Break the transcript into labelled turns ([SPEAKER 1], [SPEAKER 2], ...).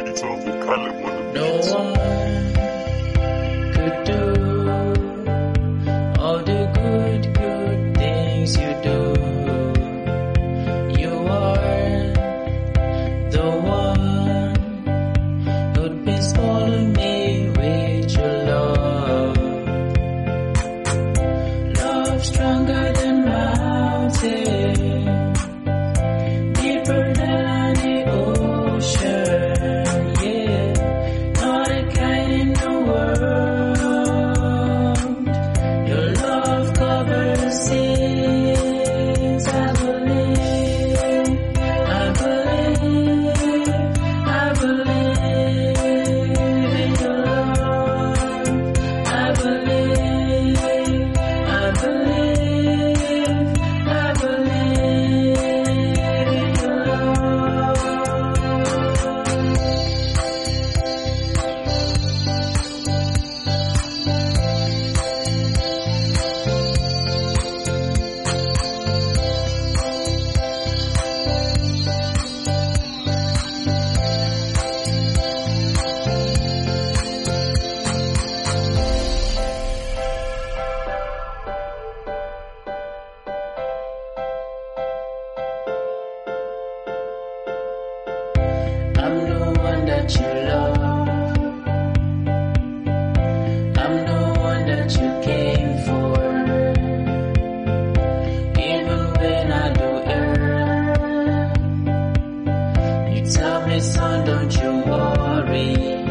[SPEAKER 1] You told me Khaled on the
[SPEAKER 2] No
[SPEAKER 1] beats.
[SPEAKER 2] one could do all the good things you do. You are the one who'd been spoiling me with your love. Love stronger than mountains, deeper than the ocean. Yeah, not a kind in the world. Your love covers sins. I believe, I believe, I believe in your love. I believe, I believe, I believe in your love. I'm the one that you love. I'm the one that you came for. Even when I do err, you tell me, son, don't you worry.